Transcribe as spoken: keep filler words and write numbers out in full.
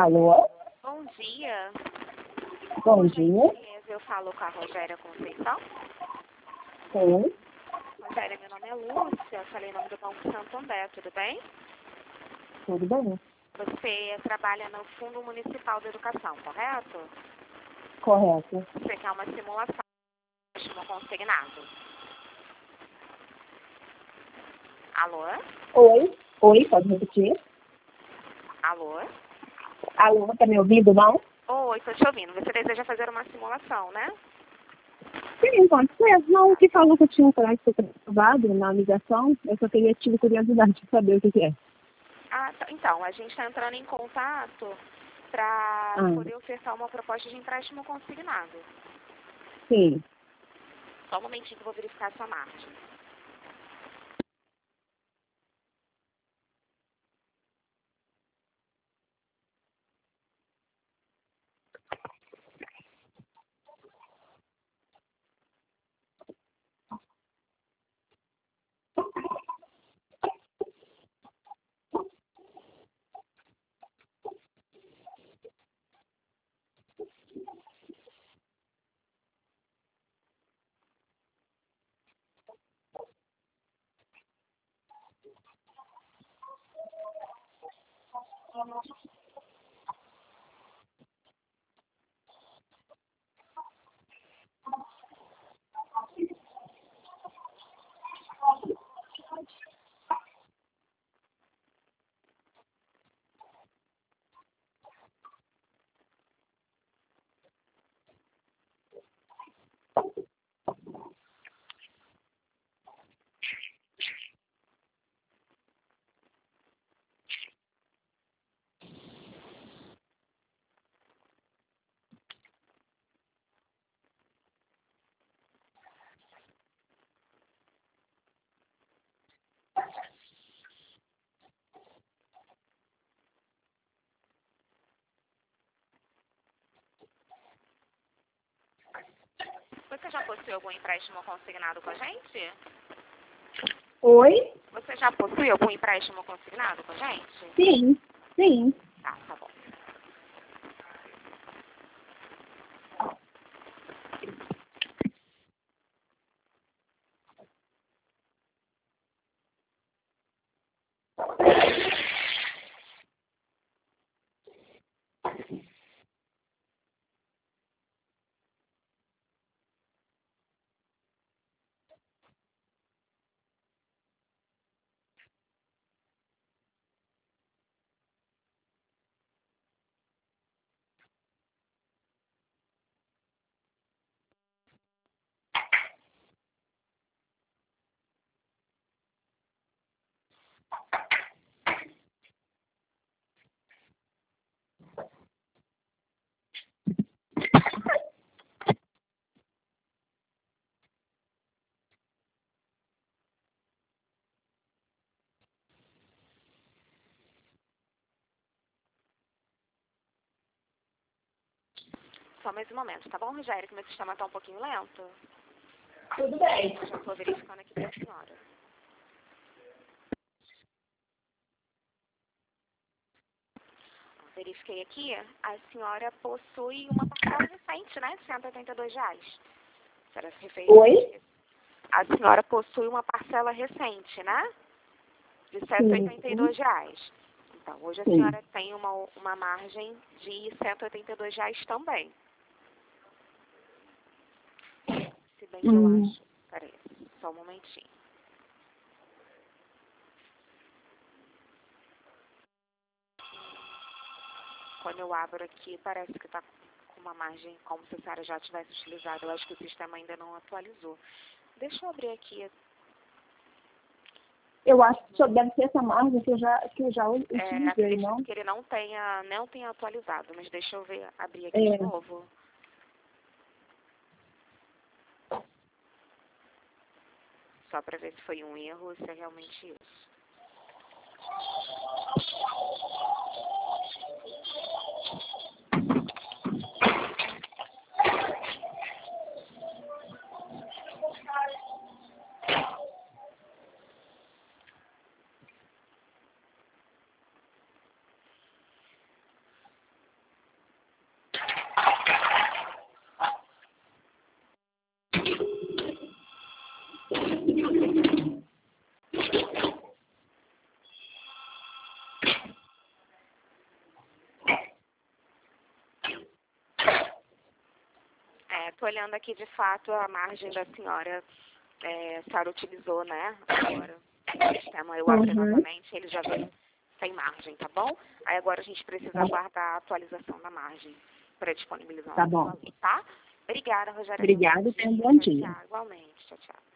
Alô? Bom dia. Bom dia. Eu falo com a Rogéria Conceição. Sim. Rogéria, meu nome é Lúcia. Eu falei em nome do Banco Santander, tudo bem? Tudo bem? Você trabalha no Fundo Municipal de Educação, correto? Correto. Você quer uma simulação de empréstimo consignado. Alô? Oi? Oi, pode repetir? Alô? Alô, tá me ouvindo, não? Oi, estou te ouvindo. Você deseja fazer uma simulação, né? Sim, pode ser. Não, o que falou que eu tinha um crédito aprovado na ligação, eu só queria, tive curiosidade de saber o que, que é. Ah, tá. Então, a gente está entrando em contato para Ah, poder ofertar uma proposta de empréstimo consignado. sim. Só um momentinho que eu vou verificar a sua margem. Você já possui algum empréstimo consignado com a gente? Oi? Você já possui algum empréstimo consignado com a gente? Sim, sim. Tá, tá bom. Só mais um momento, tá bom, Rogério? Que meu sistema está um pouquinho lento. Tudo bem. Eu já estou verificando aqui para a senhora. Verifiquei aqui, a senhora possui uma parcela recente, né? De cento e oitenta e dois reais. A senhora se refere a Oi? isso? A senhora possui uma parcela recente, né? De cento e oitenta e dois reais. Então, hoje a Sim. senhora tem uma, uma margem de cento e oitenta e dois reais também. Se bem que Hum. eu acho... Peraí, só um momentinho. Quando eu abro aqui, parece que está com uma margem como se a senhora já tivesse utilizado. Eu acho que o sistema ainda não atualizou. Deixa eu abrir aqui. Eu acho que só deve ser essa margem que eu já, que eu já utilizei, É, acredito não? que ele não tenha, não tenha atualizado, mas deixa eu ver, abrir aqui É. de novo. Só para ver se foi um erro ou se é realmente isso. tô olhando aqui, de fato, a margem da senhora, é, a senhora utilizou, né? Agora, o sistema eu abri Uhum. novamente, ele já veio sem margem, tá bom? Aí agora a gente precisa Tá bom. aguardar a atualização da margem para disponibilizar Tá o bom. valor, tá? Obrigada, Rogéria. Obrigada e tenha um bom Tchau, dia. tchau. Igualmente. Tchau, tchau.